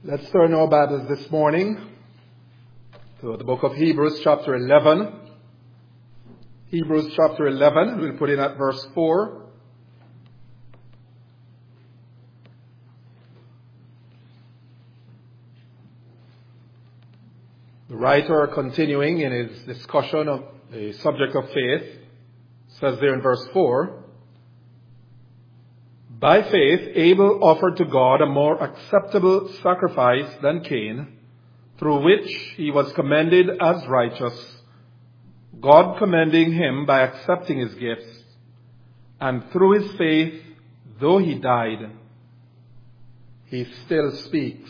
Let's turn our Bibles this morning to the book of Hebrews chapter 11. Hebrews chapter 11, we'll put in at verse 4. The writer, continuing in his discussion of the subject of faith, says there in verse 4, "By faith Abel offered to God a more acceptable sacrifice than Cain, through which he was commended as righteous, God commending him by accepting his gifts. And through his faith, though he died, he still speaks."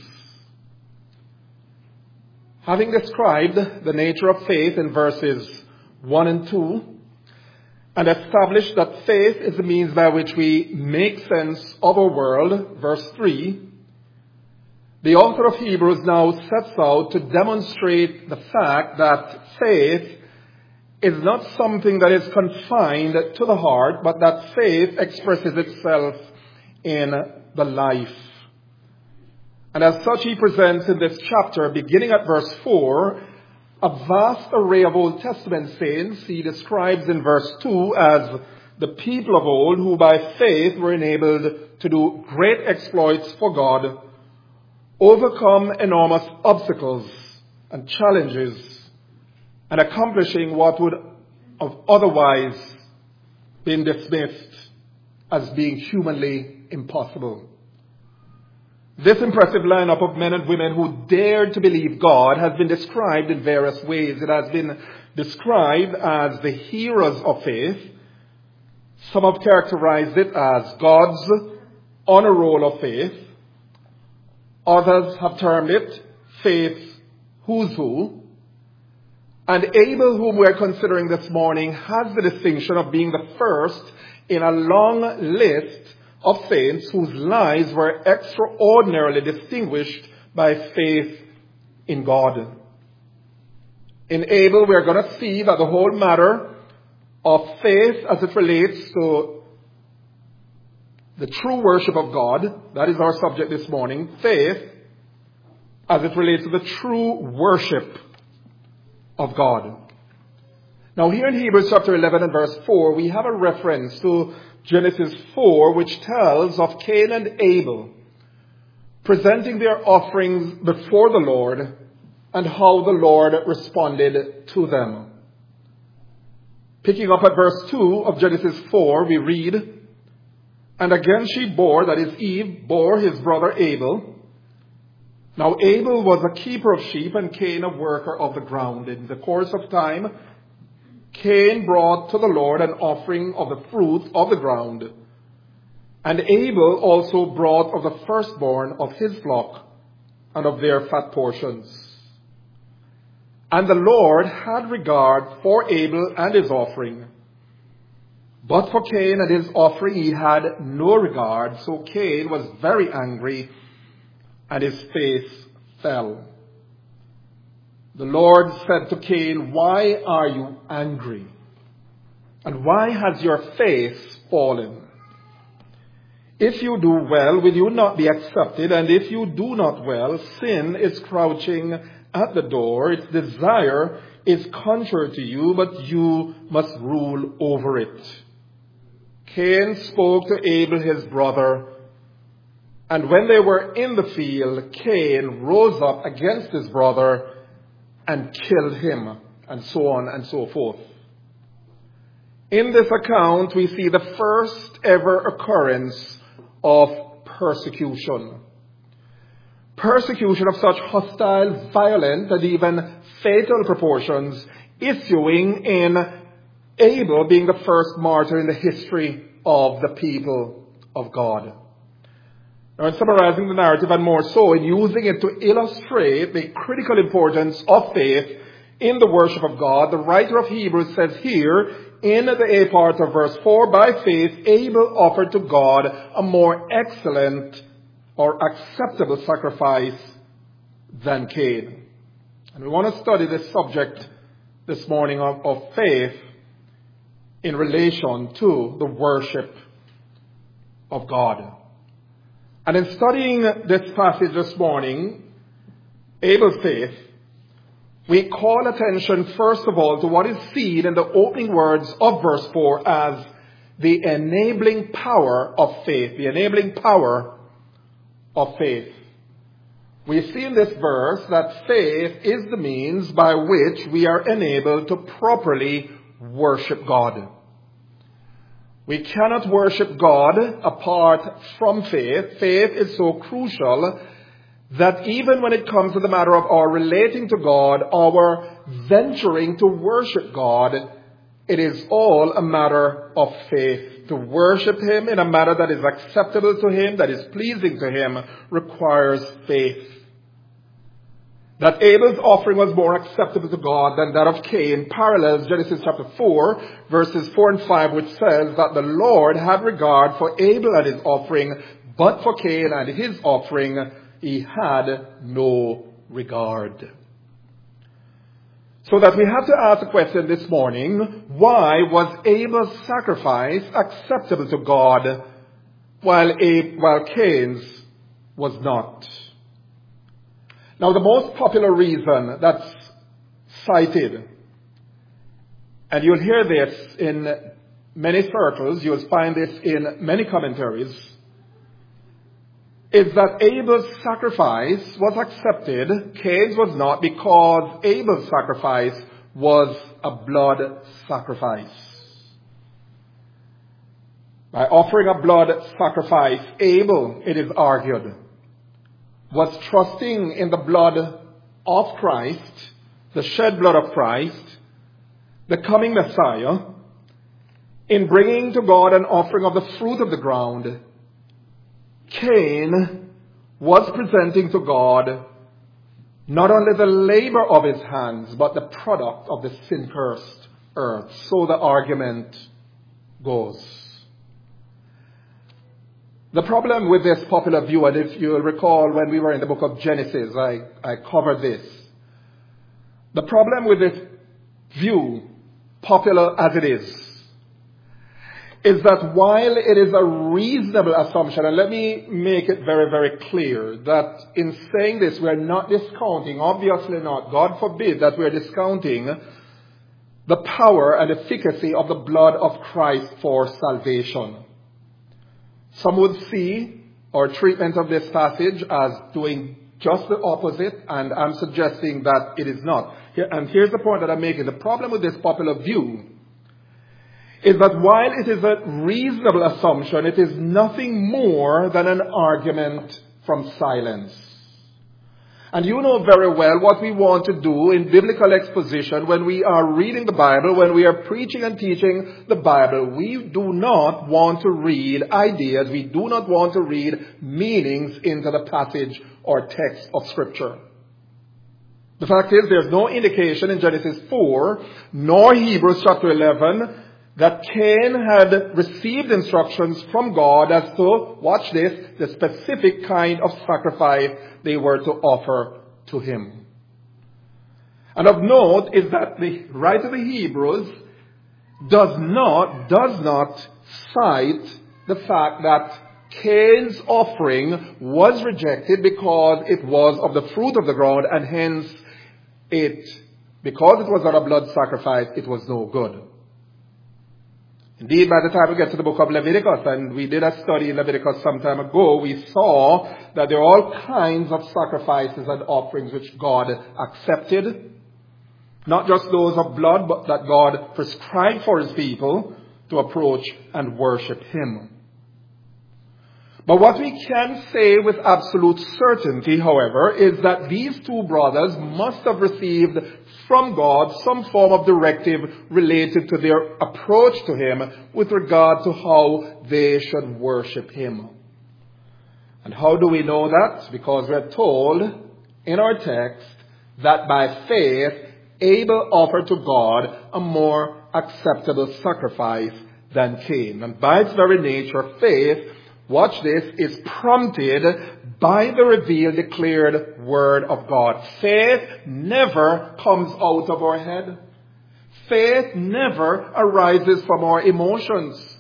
Having described the nature of faith in verses 1 and 2, and established that faith is the means by which we make sense of our world, verse 3, the author of Hebrews now sets out to demonstrate the fact that faith is not something that is confined to the heart, but that faith expresses itself in the life. And as such, he presents in this chapter, beginning at verse 4, a vast array of Old Testament saints he describes in verse 2 as the people of old who by faith were enabled to do great exploits for God, overcome enormous obstacles and challenges, and accomplishing what would have otherwise been dismissed as being humanly impossible. This impressive lineup of men and women who dared to believe God has been described in various ways. It has been described as the heroes of faith. Some have characterized it as God's honor roll of faith. Others have termed it faith's who's who. And Abel, whom we are considering this morning, has the distinction of being the first in a long list of saints whose lives were extraordinarily distinguished by faith in God. In Abel, we are going to see that the whole matter of faith as it relates to the true worship of God, that is our subject this morning, faith as it relates to the true worship of God. Now here in Hebrews chapter 11 and verse 4, we have a reference to Genesis 4, which tells of Cain and Abel presenting their offerings before the Lord and how the Lord responded to them. Picking up at verse 2 of Genesis 4, we read, "And again she bore," that is Eve, bore his brother Abel. Now Abel was a keeper of sheep and Cain a worker of the ground. In the course of time, Cain brought to the Lord an offering of the fruit of the ground, and Abel also brought of the firstborn of his flock and of their fat portions. And the Lord had regard for Abel and his offering, but for Cain and his offering he had no regard. So Cain was very angry, and his face fell. The Lord said to Cain, "Why are you angry? And why has your face fallen? If you do well, will you not be accepted? And if you do not well, sin is crouching at the door. Its desire is contrary to you, but you must rule over it." Cain spoke to Abel his brother, and when they were in the field, Cain rose up against his brother and killed him, and so on and so forth. In this account, we see the first ever occurrence of persecution. Persecution of such hostile, violent, and even fatal proportions, issuing in Abel being the first martyr in the history of the people of God. Now, in summarizing the narrative, and more so in using it to illustrate the critical importance of faith in the worship of God, the writer of Hebrews says here in the A part of verse 4, "By faith Abel offered to God a more excellent or acceptable sacrifice than Cain." And we want to study this subject this morning of faith in relation to the worship of God. And in studying this passage this morning, Abel's faith, we call attention first of all to what is seen in the opening words of verse 4 as the enabling power of faith. The enabling power of faith. We see in this verse that faith is the means by which we are enabled to properly worship God. We cannot worship God apart from faith. Faith is so crucial that even when it comes to the matter of our relating to God, our venturing to worship God, it is all a matter of faith. To worship Him in a manner that is acceptable to Him, that is pleasing to Him, requires faith. That Abel's offering was more acceptable to God than that of Cain parallels Genesis chapter 4, verses 4 and 5, which says that the Lord had regard for Abel and his offering, but for Cain and his offering He had no regard. So that we have to ask the question this morning, why was Abel's sacrifice acceptable to God while Cain's was not? Now, the most popular reason that's cited, and you'll hear this in many circles, you'll find this in many commentaries, is that Abel's sacrifice was accepted, Cain's was not, because Abel's sacrifice was a blood sacrifice. By offering a blood sacrifice, Abel, it is argued, was trusting in the blood of Christ, the shed blood of Christ, the coming Messiah, in bringing to God an offering of the fruit of the ground. Cain was presenting to God not only the labor of his hands, but the product of the sin-cursed earth. So the argument goes. The problem with this popular view, and if you'll recall when we were in the book of Genesis, I covered this. The problem with this view, popular as it is that while it is a reasonable assumption, and let me make it very, very clear, that in saying this, we are not discounting, obviously not, God forbid that we are discounting the power and efficacy of the blood of Christ for salvation. Some would see our treatment of this passage as doing just the opposite, and I'm suggesting that it is not. And here's the point that I'm making. The problem with this popular view is that while it is a reasonable assumption, it is nothing more than an argument from silence. And you know very well what we want to do in biblical exposition when we are reading the Bible, when we are preaching and teaching the Bible. We do not want to read ideas. We do not want to read meanings into the passage or text of Scripture. The fact is, there's no indication in Genesis 4, nor Hebrews chapter 11, that Cain had received instructions from God as to, watch this, the specific kind of sacrifice they were to offer to him. And of note is that the writer of the Hebrews does not cite the fact that Cain's offering was rejected because it was of the fruit of the ground, and hence because it was not a blood sacrifice, it was no good. Indeed, by the time we get to the book of Leviticus, and we did a study in Leviticus some time ago, we saw that there are all kinds of sacrifices and offerings which God accepted. Not just those of blood, but that God prescribed for His people to approach and worship Him. But what we can say with absolute certainty, however, is that these two brothers must have received from God some form of directive related to their approach to Him with regard to how they should worship Him. And how do we know that? Because we're told in our text that by faith, Abel offered to God a more acceptable sacrifice than Cain. And by its very nature, faith, watch this, is prompted by the revealed, declared Word of God. Faith never comes out of our head. Faith never arises from our emotions.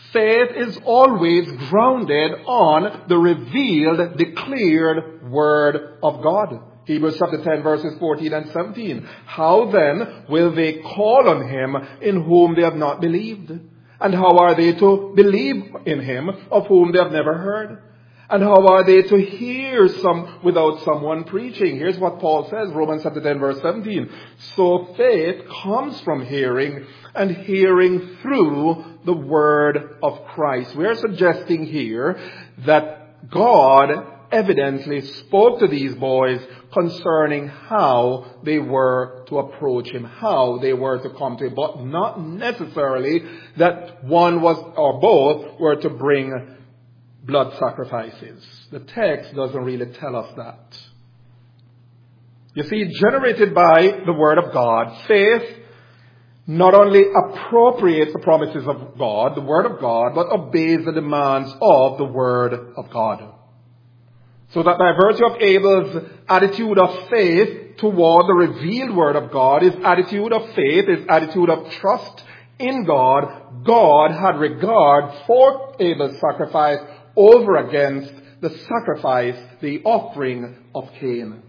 Faith is always grounded on the revealed, declared Word of God. Hebrews chapter 10 verses 14 and 17. How then will they call on him in whom they have not believed? And how are they to believe in him of whom they have never heard? And how are they to hear without someone preaching? Here's what Paul says, Romans chapter 10 verse 17. So faith comes from hearing, and hearing through the word of Christ. We are suggesting here that God evidently spoke to these boys concerning how they were to approach him, how they were to come to him, but not necessarily that one was or both were to bring blood sacrifices. The text doesn't really tell us that. You see, generated by the Word of God, faith not only appropriates the promises of God, the Word of God, but obeys the demands of the Word of God. So that by virtue of Abel's attitude of faith toward the revealed Word of God, his attitude of faith, his attitude of trust in God, God had regard for Abel's sacrifice over against the sacrifice, the offering of Cain.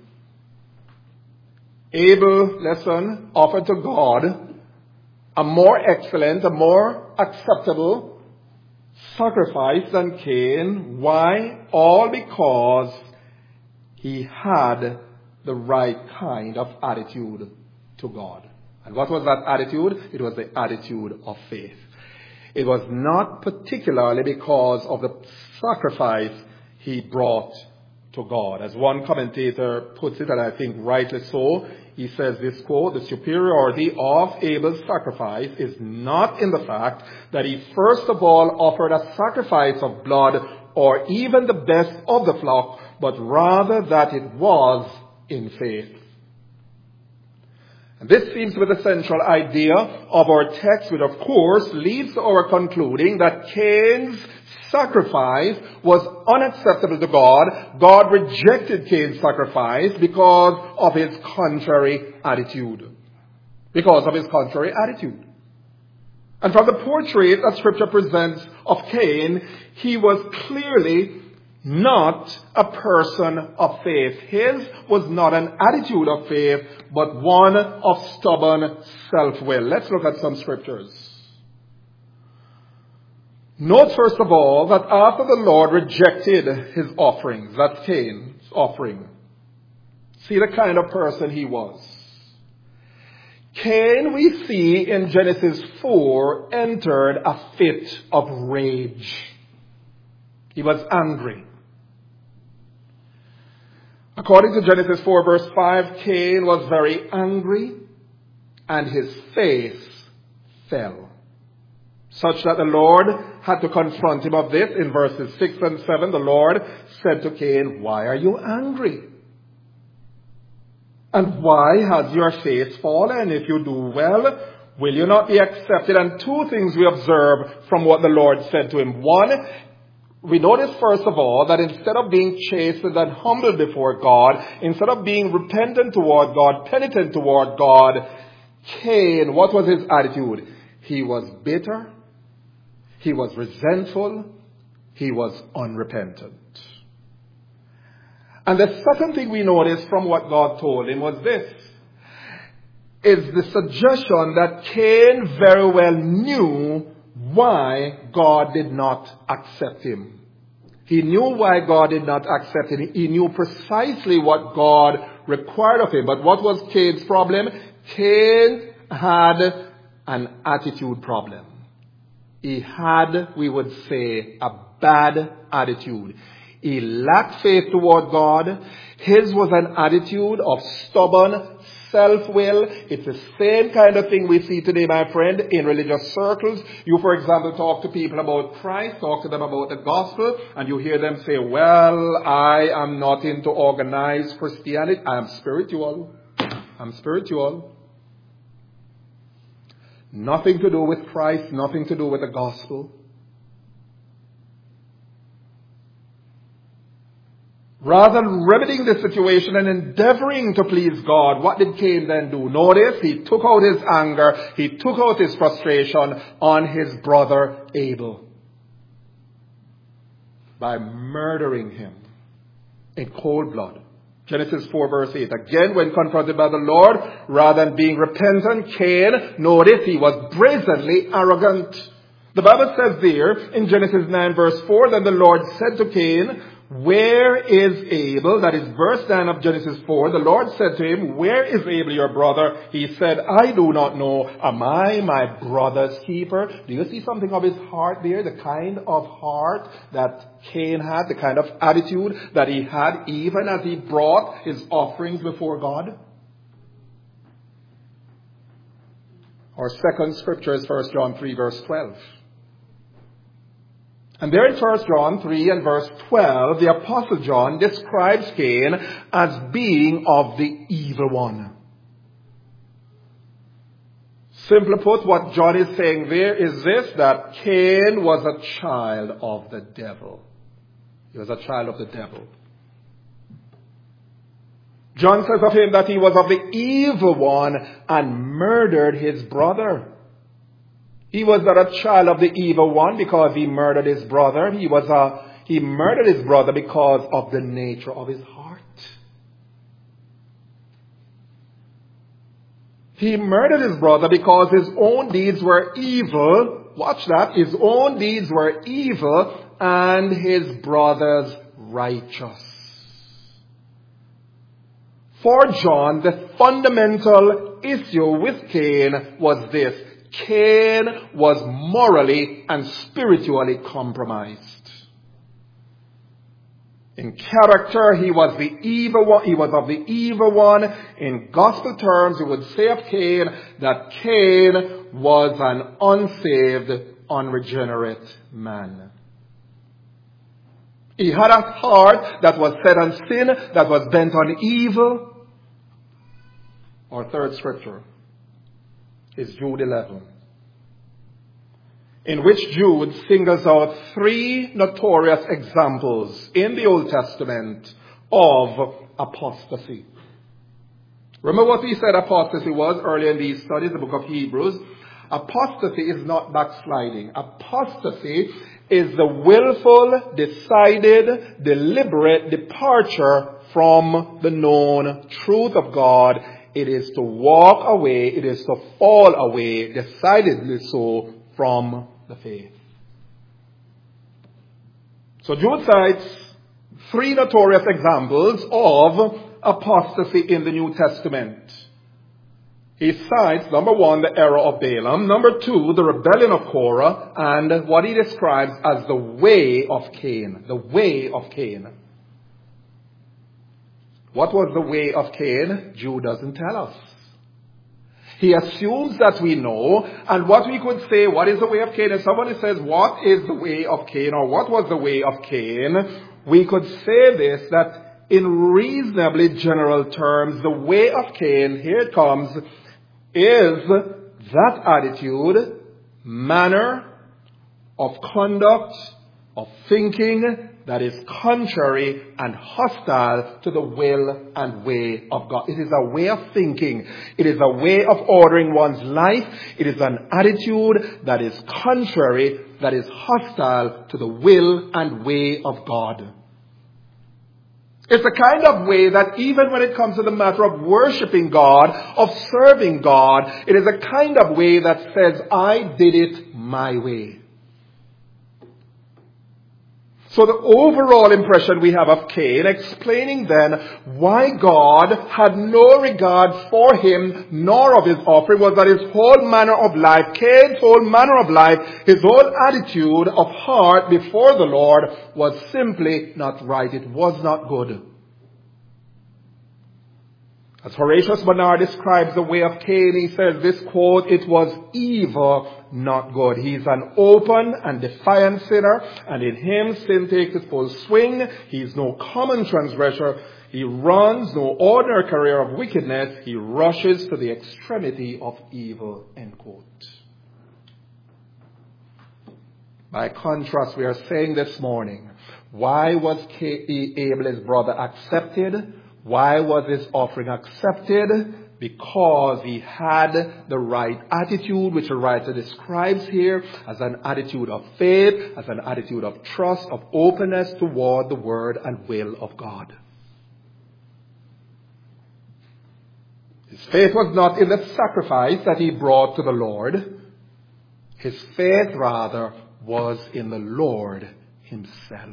Abel, listen, offered to God a more excellent, a more acceptable sacrifice than Cain. Why? All because he had the right kind of attitude to God. And what was that attitude? It was the attitude of faith. It was not particularly because of the sacrifice he brought to God. As one commentator puts it, and I think rightly so, he says this quote, the superiority of Abel's sacrifice is not in the fact that he first of all offered a sacrifice of blood or even the best of the flock, but rather that it was in faith. And this seems to be the central idea of our text, which of course leads to our concluding that Cain's sacrifice was unacceptable to God. God rejected Cain's sacrifice because of his contrary attitude. Because of his contrary attitude. And from the portrait that Scripture presents of Cain, he was clearly not a person of faith. His was not an attitude of faith, but one of stubborn self-will. Let's look at some scriptures. Note first of all that after the Lord rejected his offerings, that's Cain's offering, see the kind of person he was. Cain, we see in Genesis 4, entered a fit of rage. He was angry. According to Genesis 4 verse 5, Cain was very angry and his face fell. Such that the Lord had to confront him of this. In verses 6 and 7, the Lord said to Cain, why are you angry? And why has your face fallen? If you do well, will you not be accepted? And two things we observe from what the Lord said to him. One, we notice first of all that instead of being chastened and humbled before God, instead of being repentant toward God, penitent toward God, Cain, what was his attitude? He was bitter, he was resentful, he was unrepentant. And the second thing we notice from what God told him was this, is the suggestion that Cain very well knew why God did not accept him. He knew why God did not accept him. He knew precisely what God required of him. But what was Cain's problem? Cain had an attitude problem. He had, we would say, a bad attitude. He lacked faith toward God. His was an attitude of stubborn self-will. It's the same kind of thing we see today, my friend, in religious circles. You, for example, talk to people about Christ, talk to them about the gospel, and you hear them say, well, I am not into organized Christianity. I am spiritual. I'm spiritual. Nothing to do with Christ, nothing to do with the gospel. Rather than remedying the situation and endeavoring to please God, what did Cain then do? Notice, he took out his anger, he took out his frustration on his brother Abel. by murdering him in cold blood. Genesis 4 verse 8. Again, when confronted by the Lord, rather than being repentant, Cain, notice he was brazenly arrogant. The Bible says there in Genesis 9 verse 4, then the Lord said to Cain, where is Abel? That is verse 9 of Genesis 4. The Lord said to him, where is Abel your brother? He said, I do not know. Am I my brother's keeper? Do you see something of his heart there? The kind of heart that Cain had, the kind of attitude that he had even as he brought his offerings before God? Our second scripture is 1 John 3 verse 12. And there in 1 John 3 and verse 12, the Apostle John describes Cain as being of the evil one. Simply put, what John is saying there is this, that Cain was a child of the devil. He was a child of the devil. John says of him that he was of the evil one and murdered his brother. He was not a child of the evil one because he murdered his brother. He murdered his brother because of the nature of his heart. He murdered his brother because his own deeds were evil. Watch that. His own deeds were evil and his brother's righteous. For John, the fundamental issue with Cain was this. Cain was morally and spiritually compromised. In character, he was the evil one. He was of the evil one. In gospel terms, we would say of Cain that Cain was an unsaved, unregenerate man. He had a heart that was set on sin, that was bent on evil. Our third scripture is Jude 11, in which Jude singles out three notorious examples in the Old Testament of apostasy. Remember what we said apostasy was earlier in these studies, the book of Hebrews? Apostasy is not backsliding. Apostasy is the willful, decided, deliberate departure from the known truth of God. It is to walk away, it is to fall away, decidedly so, from the faith. So Jude cites three notorious examples of apostasy in the New Testament. He cites, number one, the error of Balaam, number two, the rebellion of Korah, and what he describes as the way of Cain. The way of Cain. What was the way of Cain? Jude doesn't tell us. He assumes that we know, and what we could say, what is the way of Cain? If somebody says, what is the way of Cain, or what was the way of Cain? We could say this, that in reasonably general terms, the way of Cain, here it comes, is that attitude, manner of conduct, of thinking, that is contrary and hostile to the will and way of God. It is a way of thinking. It is a way of ordering one's life. It is an attitude that is contrary, that is hostile to the will and way of God. It's the kind of way that even when it comes to the matter of worshiping God, of serving God, it is a kind of way that says, I did it my way. So the overall impression we have of Cain, explaining then why God had no regard for him nor of his offering, was that his whole manner of life, Cain's whole manner of life, his whole attitude of heart before the Lord was simply not right. It was not good. As Horatius Bonar describes the way of Cain, he says this quote, it was evil, not good. He's an open and defiant sinner, and in him sin takes its full swing. He's no common transgressor. He runs no ordinary career of wickedness. He rushes to the extremity of evil, end quote. By contrast, we are saying this morning, why was Abel, his brother, accepted? Why was his offering accepted? because he had the right attitude, which the writer describes here as an attitude of faith, as an attitude of trust, of openness toward the word and will of God. His faith was not in the sacrifice that he brought to the Lord. His faith, rather, was in the Lord himself.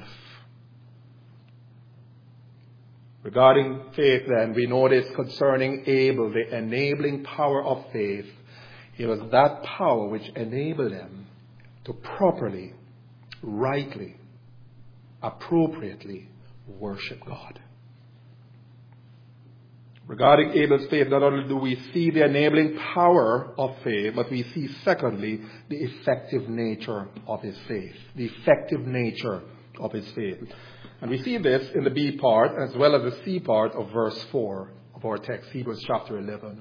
Regarding faith, then, we notice concerning Abel, the enabling power of faith. It was that power which enabled him to properly, rightly, appropriately worship God. Regarding Abel's faith, not only do we see the enabling power of faith, but we see, secondly, the effective nature of his faith. The effective nature of his faith. And we see this in the B part as well as the C part of verse 4 of our text, Hebrews chapter 11.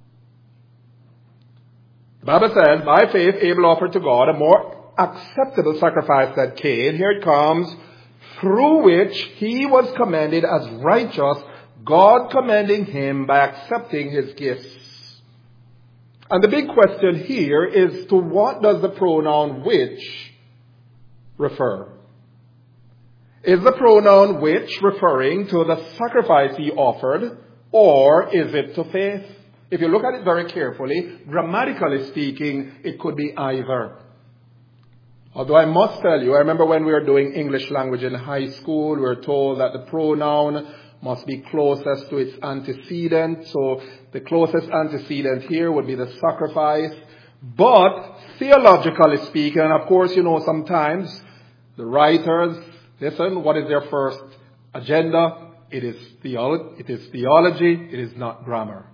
The Bible says, by faith Abel offered to God a more acceptable sacrifice than Cain. Here it comes, through which he was commended as righteous, God commending him by accepting his gifts. And the big question here is, to what does the pronoun which refer? Is the pronoun which referring to the sacrifice he offered, or is it to faith? If you look at it very carefully, grammatically speaking, it could be either. Although I must tell you, I remember when we were doing English language in high school, we were told that the pronoun must be closest to its antecedent. So the closest antecedent here would be the sacrifice. But theologically speaking, and of course, sometimes the writers, listen, what is their first agenda? It is theology, it is not grammar.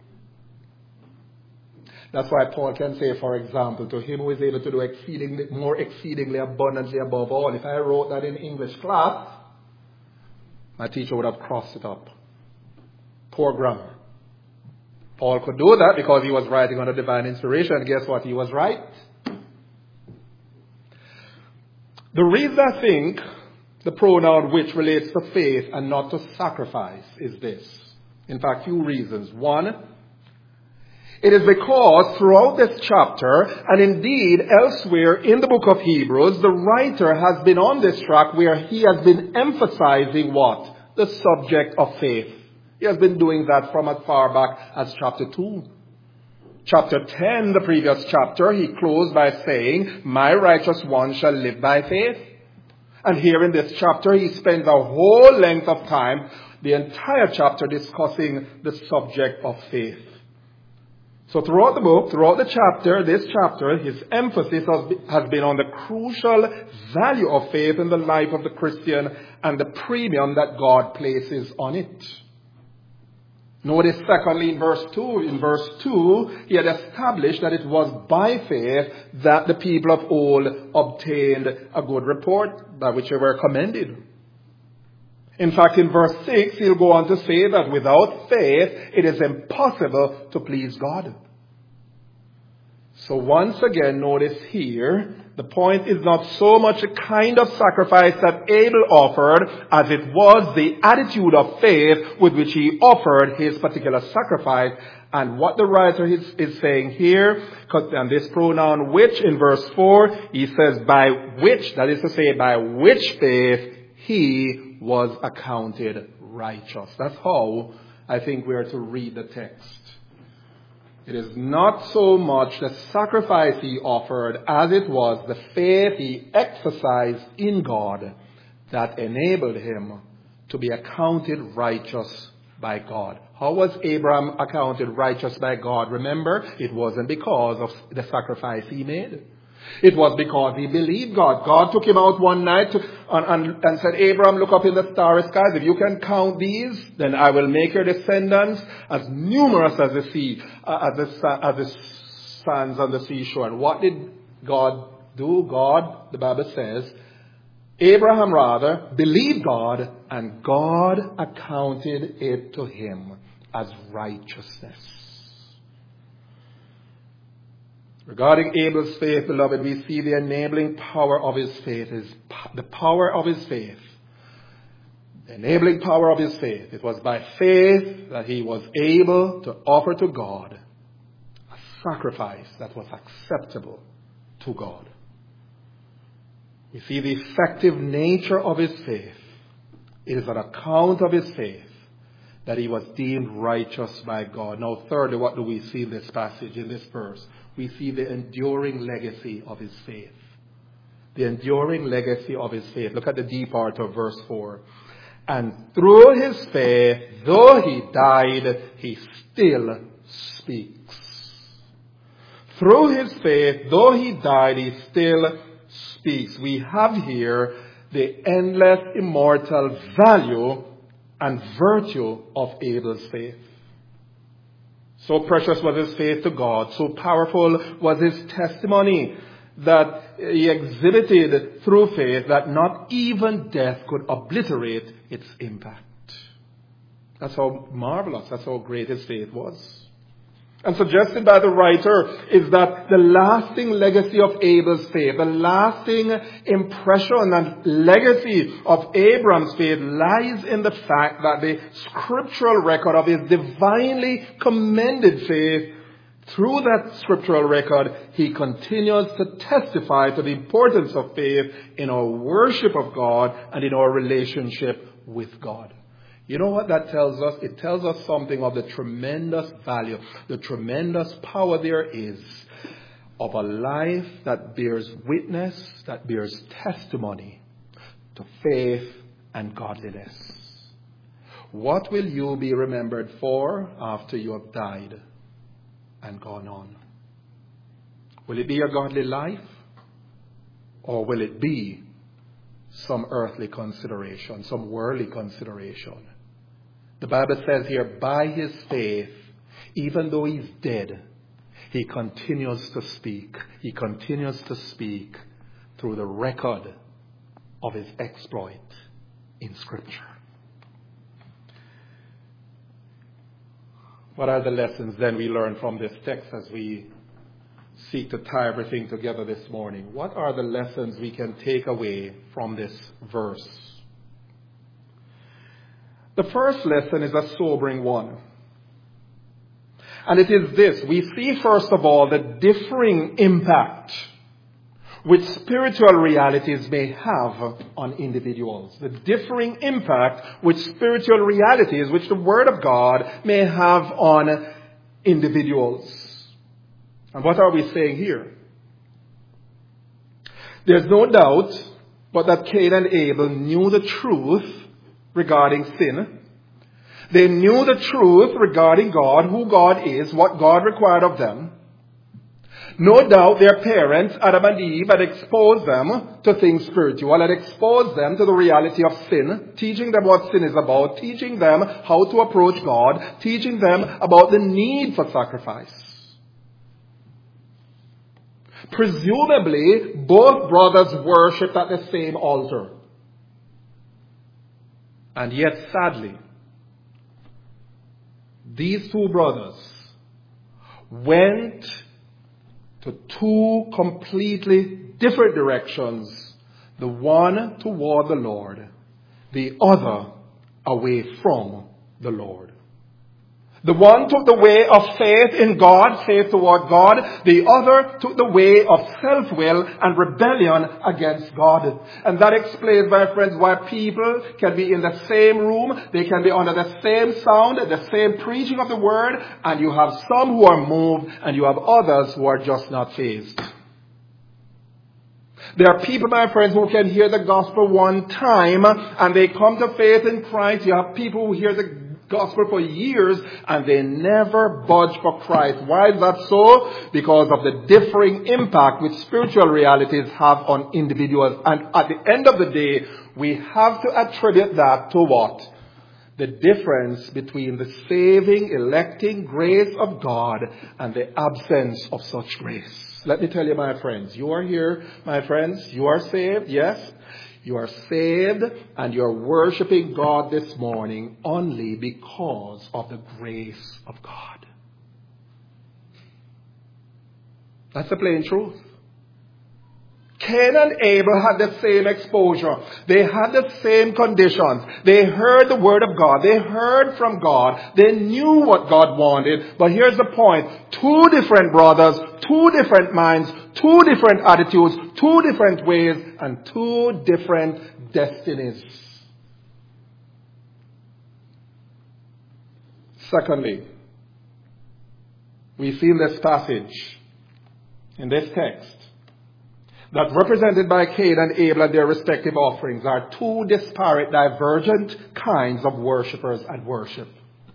That's why Paul can say, for example, to him who is able to do exceedingly abundantly above all. If I wrote that in English class, my teacher would have crossed it up. Poor grammar. Paul could do that because he was writing under divine inspiration, and guess what? He was right. The reason I think the pronoun which relates to faith and not to sacrifice is this. In fact, few reasons. One, it is because throughout this chapter, and indeed elsewhere in the book of Hebrews, the writer has been on this track where he has been emphasizing what? The subject of faith. He has been doing that from as far back as chapter 2. Chapter 10, the previous chapter, he closed by saying, my righteous one shall live by faith. And here in this chapter, he spends a whole length of time, the entire chapter, discussing the subject of faith. So throughout the book, throughout this chapter, his emphasis has been on the crucial value of faith in the life of the Christian and the premium that God places on it. Notice secondly in verse 2. In verse 2, he had established that it was by faith that the people of old obtained a good report by which they were commended. In fact, in verse 6, he'll go on to say that without faith, it is impossible to please God. So once again, notice here, the point is not so much the kind of sacrifice that Abel offered as it was the attitude of faith with which he offered his particular sacrifice. And what the writer is saying here, and this pronoun which in verse 4, he says by which, that is to say by which faith he was accounted righteous. That's how I think we are to read the text. It is not so much the sacrifice he offered as it was the faith he exercised in God that enabled him to be accounted righteous by God. How was Abraham accounted righteous by God? Remember, it wasn't because of the sacrifice he made. It was because he believed God. God took him out one night and said, Abraham, look up in the starry skies. If you can count these, then I will make your descendants as numerous as the sea, as the sands on the seashore. And what did God do? God, the Bible says, Abraham rather believed God, and God accounted it to him as righteousness. Regarding Abel's faith, beloved, we see the enabling power of his faith. The power of his faith The enabling power of his faith. It was by faith that he was able to offer to God a sacrifice that was acceptable to God. We see the effective nature of his faith. It is on account of his faith that he was deemed righteous by God. Now, thirdly, what do we see in this passage, in this verse? We see the enduring legacy of his faith. The enduring legacy of his faith. Look at the D part of verse 4. And through his faith, though he died, he still speaks. Through his faith, though he died, he still speaks. We have here the endless, immortal value and virtue of Abel's faith. So precious was his faith to God. So powerful was his testimony that he exhibited through faith that not even death could obliterate its impact. That's how marvelous, that's how great his faith was. And suggested by the writer is that the lasting legacy of Abel's faith, the lasting impression and legacy of Abraham's faith lies in the fact that the scriptural record of his divinely commended faith, through that scriptural record, he continues to testify to the importance of faith in our worship of God and in our relationship with God. You know what that tells us? It tells us something of the tremendous value, the tremendous power there is of a life that bears witness, that bears testimony to faith and godliness. What will you be remembered for after you have died and gone on? Will it be a godly life? Or will it be some earthly consideration, some worldly consideration? The Bible says here, by his faith, even though he's dead, he continues to speak. He continues to speak through the record of his exploit in Scripture. What are the lessons then we learn from this text as we seek to tie everything together this morning? What are the lessons we can take away from this verse? The first lesson is a sobering one. And it is this. We see, first of all, the differing impact which spiritual realities may have on individuals. The differing impact which spiritual realities, which the Word of God may have on individuals. And what are we saying here? There's no doubt but that Cain and Abel knew the truth regarding sin. They knew the truth regarding God, who God is, what God required of them. No doubt their parents, Adam and Eve, had exposed them to things spiritual, had exposed them to the reality of sin, teaching them what sin is about, teaching them how to approach God, teaching them about the need for sacrifice. Presumably, both brothers worshipped at the same altar. And yet, sadly, these two brothers went to two completely different directions. The one toward the Lord, the other away from the Lord. The one took the way of faith in God, faith toward God. The other took the way of self-will and rebellion against God. And that explains, my friends, why people can be in the same room, they can be under the same sound, the same preaching of the word, and you have some who are moved, and you have others who are just not fazed. There are people, my friends, who can hear the gospel one time, and they come to faith in Christ. You have people who hear the gospel for years and they never budge for Christ. Why is that so? Because of the differing impact which spiritual realities have on individuals. And at the end of the day, we have to attribute that to what? The difference between the saving, electing grace of God and the absence of such grace. Let me tell you, my friends, you are here, my friends, you are saved, yes. You are saved and you are worshiping God this morning only because of the grace of God. That's the plain truth. Cain and Abel had the same exposure. They had the same conditions. They heard the word of God. They heard from God. They knew what God wanted. But here's the point. Two different brothers, two different minds, two different attitudes, two different ways, and two different destinies. Secondly, we see in this passage, in this text, that represented by Cain and Abel and their respective offerings are two disparate, divergent kinds of worshippers at worship.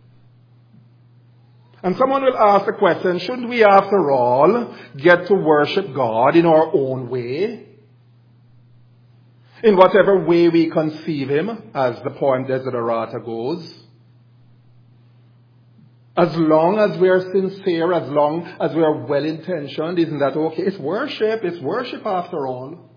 And someone will ask the question, shouldn't we after all get to worship God in our own way? In whatever way we conceive Him, as the poem Desiderata goes. As long as we are sincere, as long as we are well-intentioned, isn't that okay? It's worship after all.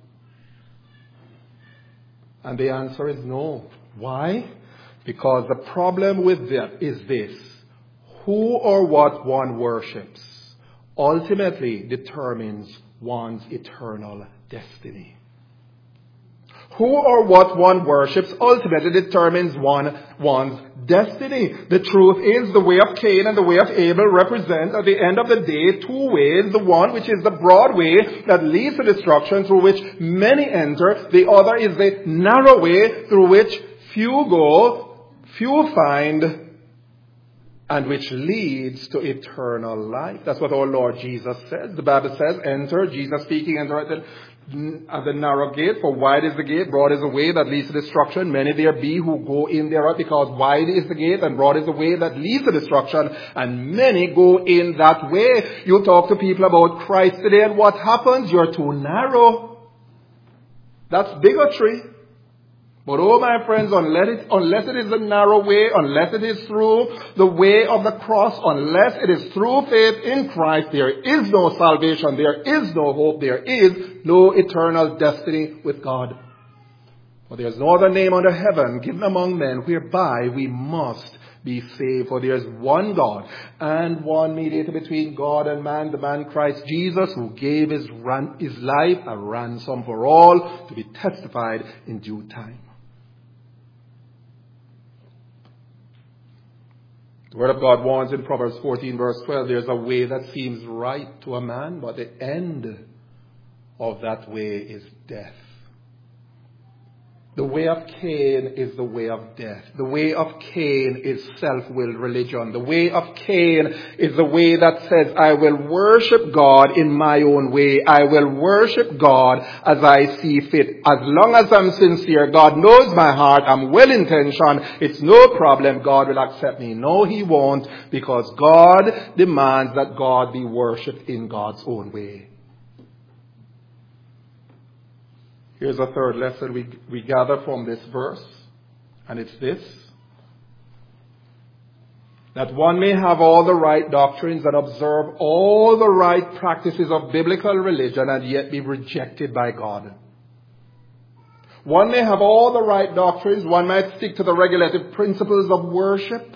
And the answer is no. Why? Because the problem with that is this. Who or what one worships ultimately determines one's eternal destiny. Who or what one worships ultimately determines one's destiny. The truth is the way of Cain and the way of Abel represent at the end of the day two ways. The one which is the broad way that leads to destruction through which many enter. The other is the narrow way through which few go, few find, and which leads to eternal life. That's what our Lord Jesus says. The Bible says, enter, Jesus speaking, enter at the narrow gate, for wide is the gate, broad is the way that leads to destruction. Many there be who go in thereof, because wide is the gate and broad is the way that leads to destruction, and many go in that way. You talk to people about Christ today, and what happens? You're too narrow. That's bigotry. But oh my friends, unless it is the narrow way, unless it is through the way of the cross, unless it is through faith in Christ, there is no salvation, there is no hope, there is no eternal destiny with God. For there is no other name under heaven given among men whereby we must be saved. For there is one God and one mediator between God and man, the man Christ Jesus, who gave his life a ransom for all, to be testified in due time. The Word of God warns in Proverbs 14 verse 12, there's a way that seems right to a man, but the end of that way is death. The way of Cain is the way of death. The way of Cain is self-willed religion. The way of Cain is the way that says, I will worship God in my own way. I will worship God as I see fit. As long as I'm sincere, God knows my heart. I'm well-intentioned. It's no problem. God will accept me. No, He won't, because God demands that God be worshipped in God's own way. Here's a third lesson we gather from this verse, and it's this. That one may have all the right doctrines and observe all the right practices of biblical religion and yet be rejected by God. One may have all the right doctrines, one might stick to the regulative principles of worship.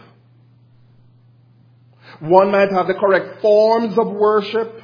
One might have the correct forms of worship,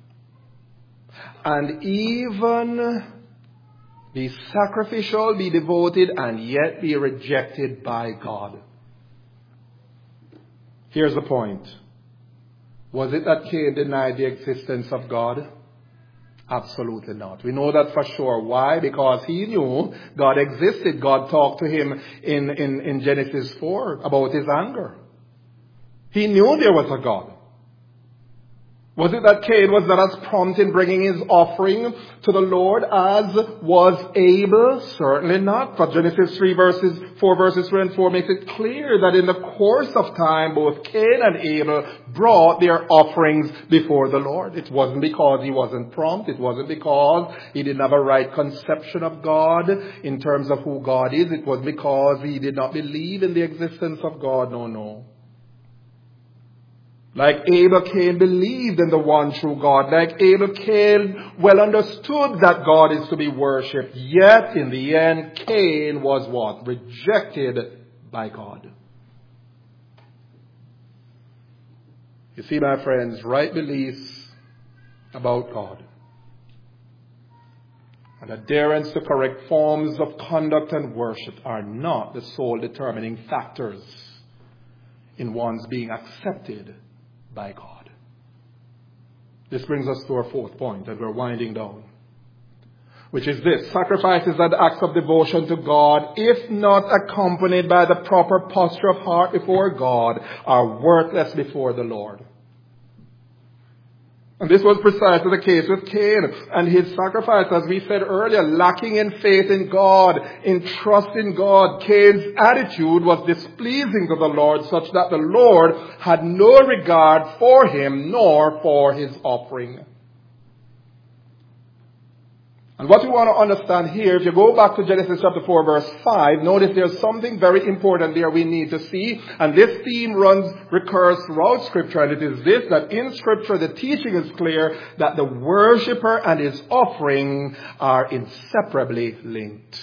and even be sacrificial, be devoted, and yet be rejected by God. Here's the point. Was it that Cain denied the existence of God? Absolutely not. We know that for sure. Why? Because he knew God existed. God talked to him in Genesis 4 about his anger. He knew there was a God. Was it that Cain was not as prompt in bringing his offering to the Lord as was Abel? Certainly not. For Genesis 4 verses 3 and 4 makes it clear that in the course of time, both Cain and Abel brought their offerings before the Lord. It wasn't because he wasn't prompt. It wasn't because he didn't have a right conception of God in terms of who God is. It was because he did not believe in the existence of God. No. Like Abel, Cain believed in the one true God. Like Abel, Cain well understood that God is to be worshipped. Yet, in the end, Cain was what? Rejected by God. You see, my friends, right beliefs about God and adherence to correct forms of conduct and worship are not the sole determining factors in one's being accepted by God. This brings us to our fourth point, and we're winding down, which is this: sacrifices and acts of devotion to God, if not accompanied by the proper posture of heart before God, are worthless before the Lord. And this was precisely the case with Cain and his sacrifice, as we said earlier, lacking in faith in God, in trust in God. Cain's attitude was displeasing to the Lord, such that the Lord had no regard for him nor for his offering. And what we want to understand here, if you go back to Genesis chapter 4 verse 5, notice there's something very important there we need to see. And this theme recurs throughout Scripture, and it is this: that in Scripture the teaching is clear that the worshipper and his offering are inseparably linked.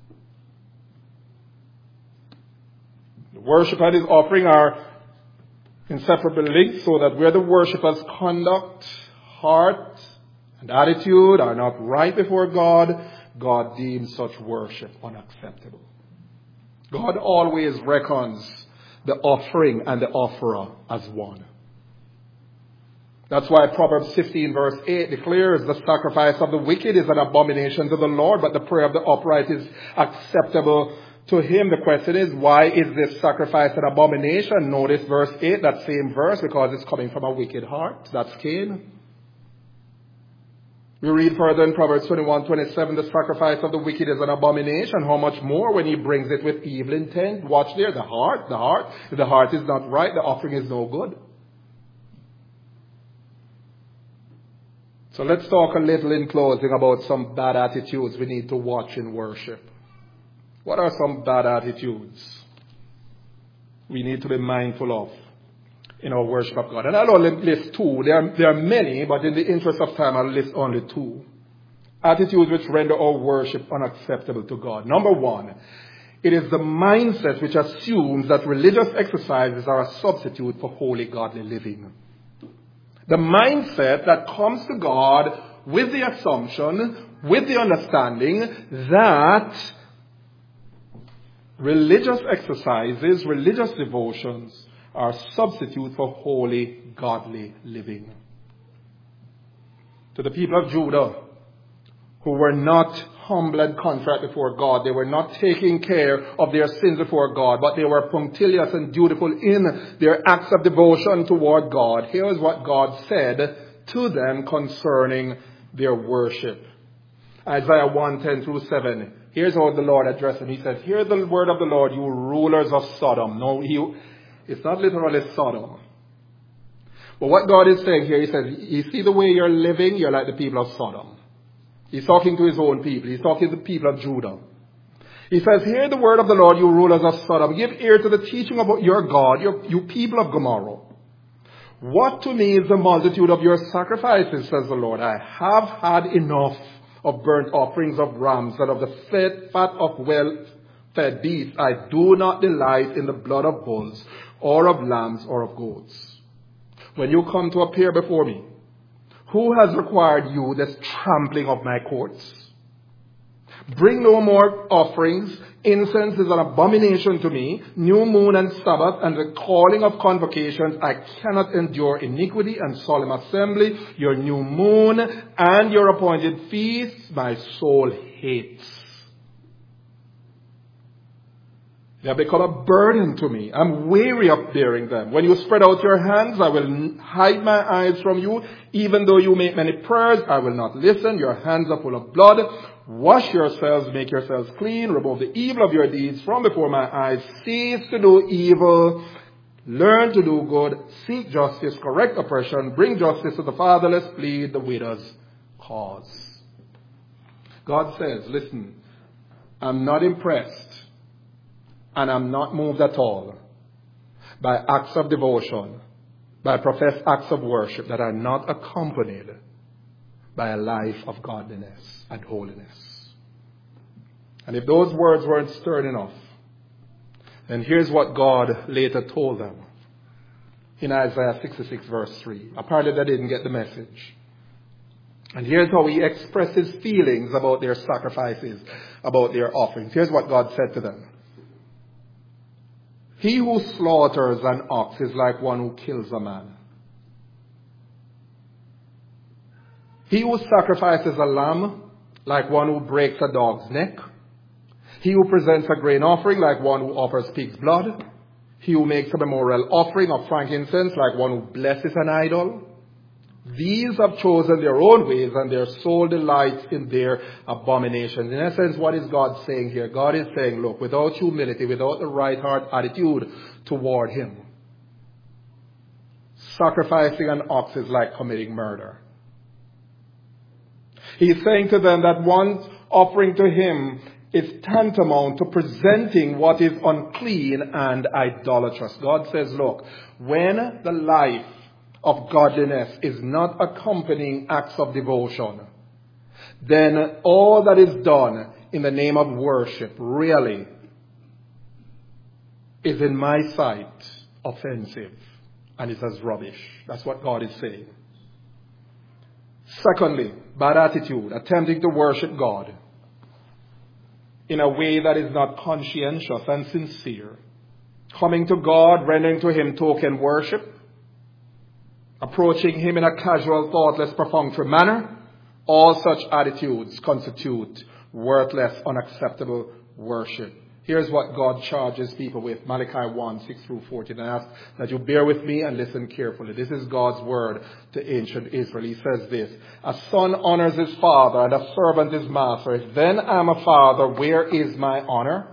The worshipper and his offering are inseparably linked, so that where the worshipper's conduct, heart, and attitude are not right before God, God deems such worship unacceptable. God always reckons the offering and the offerer as one. That's why Proverbs 15 verse 8 declares, the sacrifice of the wicked is an abomination to the Lord, but the prayer of the upright is acceptable to him. The question is, why is this sacrifice an abomination? Notice verse 8, that same verse, because it's coming from a wicked heart. That's Cain. We read further in Proverbs 21:27, the sacrifice of the wicked is an abomination. How much more when he brings it with evil intent? Watch there, the heart. If the heart is not right, the offering is no good. So let's talk a little in closing about some bad attitudes we need to watch in worship. What are some bad attitudes we need to be mindful of in our worship of God? And I'll only list two. There are many, but in the interest of time, I'll list only two. Attitudes which render our worship unacceptable to God. Number one, it is the mindset which assumes that religious exercises are a substitute for holy, godly living. The mindset that comes to God with the assumption, with the understanding that religious exercises, religious devotions are a substitute for holy, godly living. To the people of Judah, who were not humble and contrite before God, they were not taking care of their sins before God, but they were punctilious and dutiful in their acts of devotion toward God. Here is what God said to them concerning their worship. Isaiah 1:10-7. Here's how the Lord addressed them. He said, "Hear the word of the Lord, you rulers of Sodom." No, it's not literally Sodom. But what God is saying here, he says, you see the way you're living, you're like the people of Sodom. He's talking to his own people. He's talking to the people of Judah. He says, "Hear the word of the Lord, you rulers of Sodom. Give ear to the teaching about your God, you people of Gomorrah. What to me is the multitude of your sacrifices, says the Lord. I have had enough of burnt offerings of rams and of the fat of well-fed beasts. I do not delight in the blood of bulls or of lambs or of goats. When you come to appear before me, who has required you this trampling of my courts? Bring no more offerings. Incense is an abomination to me. New moon and Sabbath and the calling of convocations. I cannot endure iniquity and solemn assembly. Your new moon and your appointed feasts my soul hates. They have become a burden to me. I'm weary of bearing them. When you spread out your hands, I will hide my eyes from you. Even though you make many prayers, I will not listen. Your hands are full of blood. Wash yourselves, make yourselves clean. Remove the evil of your deeds from before my eyes. Cease to do evil. Learn to do good. Seek justice. Correct oppression. Bring justice to the fatherless. Plead the widow's cause." God says, listen, I'm not impressed. And I'm not moved at all by acts of devotion, by professed acts of worship that are not accompanied by a life of godliness and holiness. And if those words weren't stern enough, then here's what God later told them in Isaiah 66 verse 3. Apparently they didn't get the message. And here's how he expresses feelings about their sacrifices, about their offerings. Here's what God said to them. He who slaughters an ox is like one who kills a man. He who sacrifices a lamb, like one who breaks a dog's neck. He who presents a grain offering, like one who offers pig's blood. He who makes a memorial offering of frankincense, like one who blesses an idol. These have chosen their own ways, and their soul delights in their abominations. In essence, what is God saying here? God is saying, look, without humility, without the right heart attitude toward Him, sacrificing an ox is like committing murder. He's saying to them that one's offering to Him is tantamount to presenting what is unclean and idolatrous. God says, look, when the life of godliness is not accompanying acts of devotion, then all that is done in the name of worship really is in my sight offensive and is as rubbish. That's what God is saying. Secondly, bad attitude, attempting to worship God in a way that is not conscientious and sincere. Coming to God, rendering to Him token worship, approaching Him in a casual, thoughtless, perfunctory manner. All such attitudes constitute worthless, unacceptable worship. Here's what God charges people with. Malachi 1, 6 through 14. I ask that you bear with me and listen carefully. This is God's word to ancient Israel. He says this: a son honors his father and a servant his master. If then I am a father, where is my honor?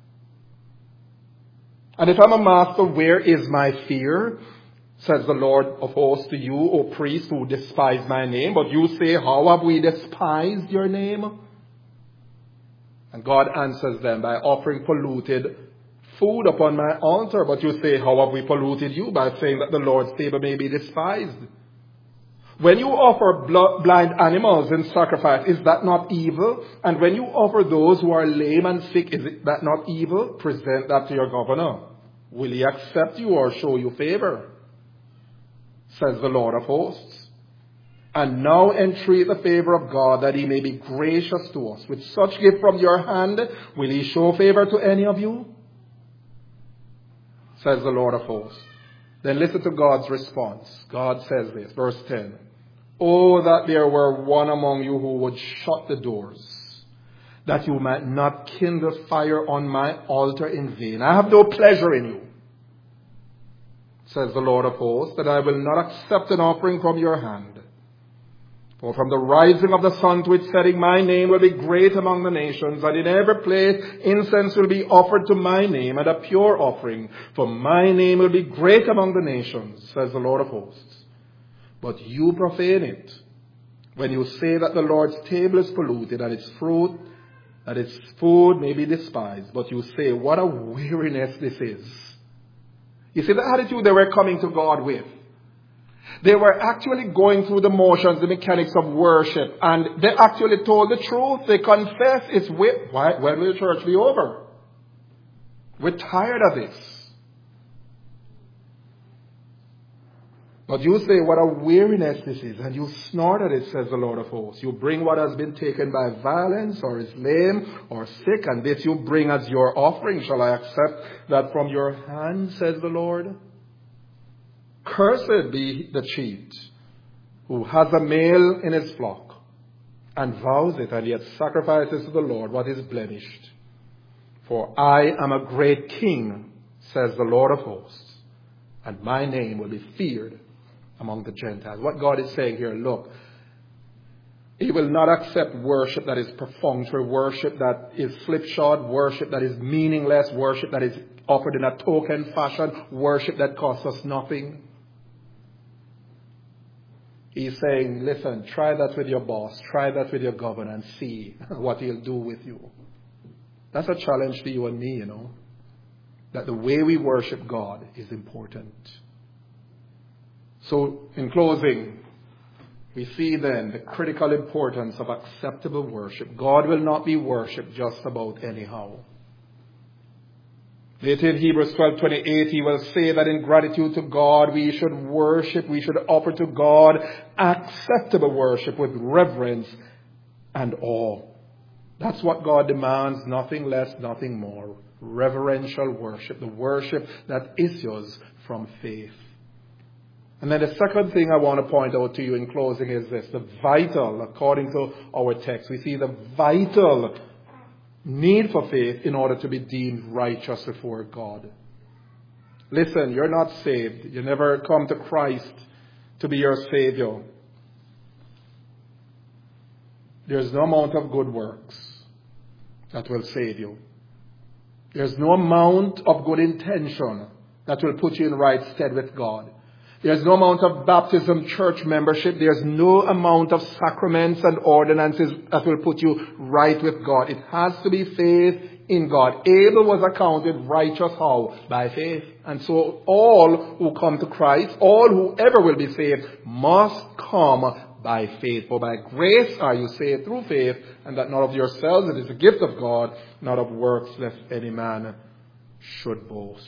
And if I'm a master, where is my fear? Says the Lord of hosts to you, O priests who despise my name. But you say, how have we despised your name? And God answers them by offering polluted food upon my altar. But you say, how have we polluted you? By saying that the Lord's table may be despised. When you offer blind animals in sacrifice, is that not evil? And when you offer those who are lame and sick, is that not evil? Present that to your governor. Will he accept you or show you favor? Says the Lord of hosts. And now entreat the favor of God, that He may be gracious to us. With such gift from your hand, will He show favor to any of you? Says the Lord of hosts. Then listen to God's response. God says this, verse 10. Oh, that there were one among you who would shut the doors, that you might not kindle fire on my altar in vain. I have no pleasure in you, says the Lord of hosts, that I will not accept an offering from your hand. For from the rising of the sun to its setting, my name will be great among the nations, and in every place incense will be offered to my name, and a pure offering. For my name will be great among the nations, says the Lord of hosts. But you profane it, when you say that the Lord's table is polluted, and its food may be despised. But you say, what a weariness this is. You see the attitude they were coming to God with. They were actually going through the motions, the mechanics of worship, and they actually told the truth. They confessed, when will the church be over? We're tired of this. But you say, what a weariness this is, and you snort at it, says the Lord of hosts. You bring what has been taken by violence, or is lame, or sick, and this you bring as your offering. Shall I accept that from your hand, says the Lord? Cursed be the cheat who has a male in his flock and vows it, and yet sacrifices to the Lord what is blemished. For I am a great king, says the Lord of hosts, and my name will be feared among the Gentiles. What God is saying here, look, He will not accept worship that is perfunctory, worship that is slipshod, worship that is meaningless, worship that is offered in a token fashion, worship that costs us nothing. He's saying, listen, try that with your boss, try that with your governor, and see what he'll do with you. That's a challenge to you and me, that the way we worship God is important. So, in closing, we see then the critical importance of acceptable worship. God will not be worshipped just about anyhow. Later in Hebrews 12:28, he will say that in gratitude to God, we should worship, we should offer to God acceptable worship with reverence and awe. That's what God demands, nothing less, nothing more. Reverential worship, the worship that issues from faith. And then the second thing I want to point out to you in closing is this, the vital, according to our text, we see the vital need for faith in order to be deemed righteous before God. Listen, you're not saved. You never come to Christ to be your Savior. There's no amount of good works that will save you. There's no amount of good intention that will put you in right stead with God. There's no amount of baptism, church membership. There's no amount of sacraments and ordinances that will put you right with God. It has to be faith in God. Abel was accounted righteous how? By faith. And so all who come to Christ, whoever will be saved, must come by faith. For by grace are you saved through faith, and that not of yourselves, it is a gift of God, not of works, lest any man should boast.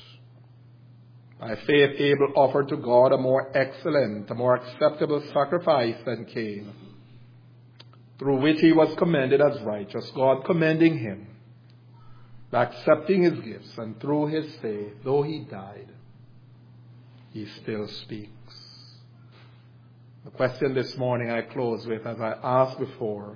By faith, Abel offered to God a more excellent, a more acceptable sacrifice than Cain, through which he was commended as righteous, God commending him by accepting his gifts, and through his faith, though he died, he still speaks. The question this morning I close with, as I asked before,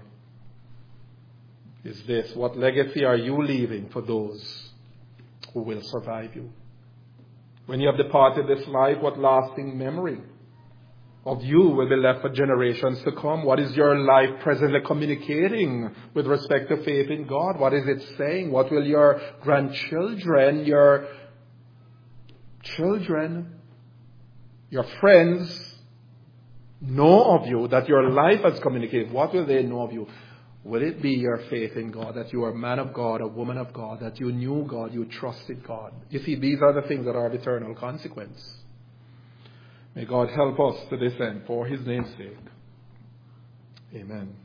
is this: what legacy are you leaving for those who will survive you? When you have departed this life, what lasting memory of you will be left for generations to come? What is your life presently communicating with respect to faith in God? What is it saying? What will your grandchildren, your children, your friends know of you, that your life has communicated? What will they know of you? Will it be your faith in God, that you are a man of God, a woman of God, that you knew God, you trusted God? You see, these are the things that are of eternal consequence. May God help us to this end, for his name's sake. Amen.